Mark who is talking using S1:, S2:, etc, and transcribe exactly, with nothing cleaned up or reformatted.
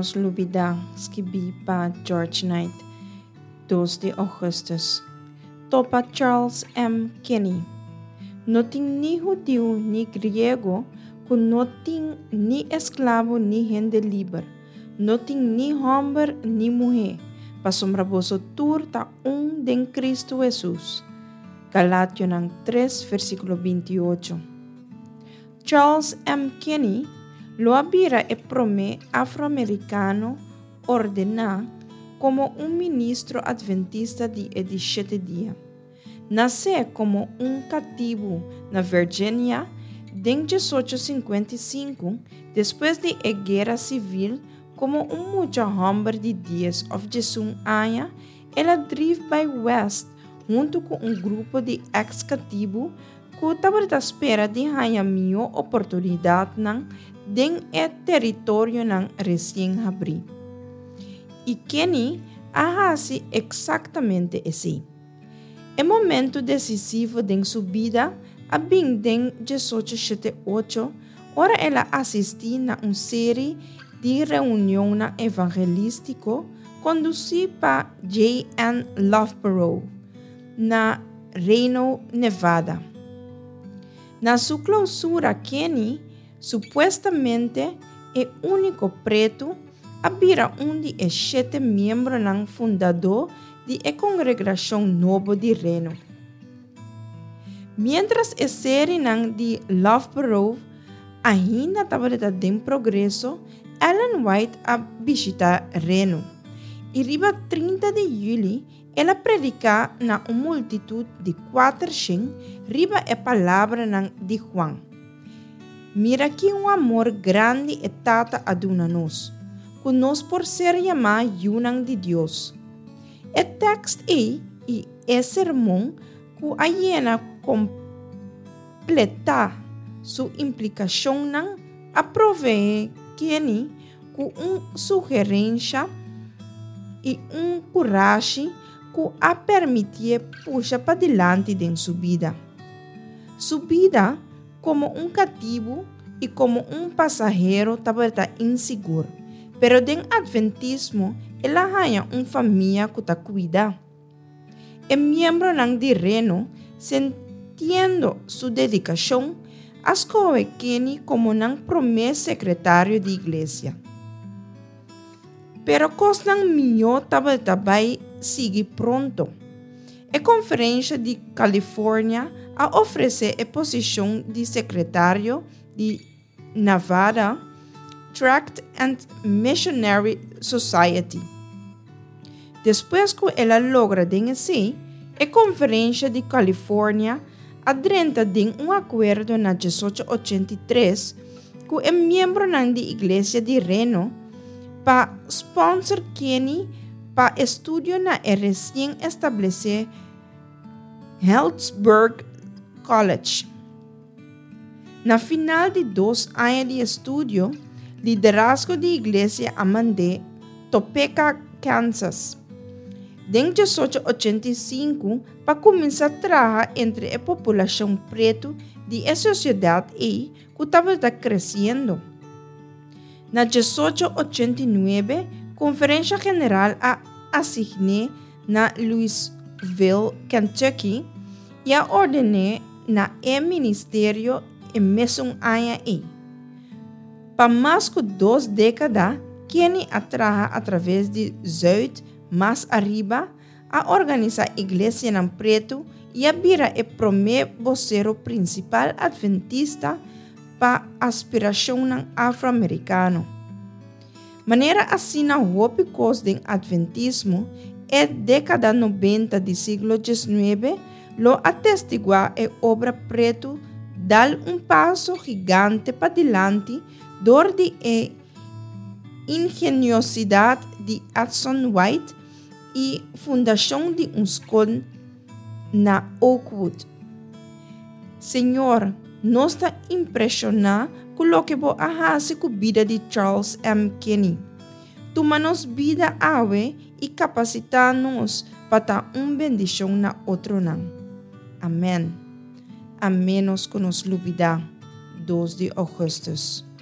S1: nos lubida skibi pa George Knight, dos de Augustus. Topa Charles M. Kenny. No ting ni judío ni griego, kun no ting ni esclavo ni gente libre. No ting ni hombre ni mujer, pa sombraboso tur ta un den Cristo Jesús. Galatio ng tres, versículo veintiocho. Charles M. Kenny lo había e prome afroamericano ordenado como un ministro adventista de diecisiete días. Nace como un cativo na Virginia en dieciocho cincuenta y cinco, después de la guerra civil, como un mucho hombre de diez o dieciún años, ela drive by West junto con un grupo de ex-cativos que estaba à espera de ganhar melhor oportunidade den el território nan recém-abrido. E Kenny hace exatamente assim. O momento decisivo de sua vida, a bem de dieciocho setenta e oito, ora ela assistiu a uma série de reuniões evangelísticas conduzida por J N Loughborough, na Reno, Nevada. Na sua clausura, Kenny, supostamente, o único preto, havia um de sete membros ng fundador da Congregação Nova de Reno. Mientras a série de Loughborough ainda estava em progresso, Ellen White a visitar Reno. E riba trinta de julho, ela predica na uma multitud de quatrocentos riba a palavra de Juan. Mira que um amor grande e tata aduna-nos, que nós por ser chamado Yunang de Deus. O texto é e é sermão que a llena completa sua implicação não aprove Kenny com uma sugerência e um coragem que a permitia puxar para diante de sua vida. Sua vida, como um cativo e como um passageiro, estava inseguro, pero den adventismo, ela ganha uma família que ta cuida. E membro ng de Reno, sentindo sua dedicação, escolhe Kenny como ng promessa secretário de igreja. Pero cos ng melhor estava também sigue pronto. A Conferência de Califórnia a oferecer a posição de secretário de Nevada Tract and Missionary Society. Depois que ela logra vencer, a Conferência de Califórnia adrenta de um acordo na dieciocho ochenta e três com o membro da Igreja de Reno para sponsor Kenny para estudo na recém-estabelecida Healdsburg College. Na final de dois anos de estudo, liderazgo de igreja a mandé Topeka, Kansas. Em dieciocho ochenta e cinco, para começar a trabalhar entre a população preta de a sociedade e que estava crescendo. Na dieciocho ochenta e nove, Conferência General a assigne na Louisville, Kentucky, e a ordené na e ministério e mesmo ano e. Para mais que duas décadas, Kenny atraja através de Zuid, mais arriba, a organizar a igreja em preto e a vira o primeiro vocero principal adventista para a aspiração afro-americana. Maneira assim na hópicos do adventismo, é década noventa do século dezenove, lo atestigua a obra preto dar um passo gigante para diante dor de a ingeniosidade de Hudson White e fundação de um escola na Oakwood. Senhor, nós está impressionado com o que você faz com a vida de Charles M. Kenny. Toma-nos vida ave e capacita-nos para dar uma bendição na outro não. Amém. A menos que nos lubida, dos de Augustus.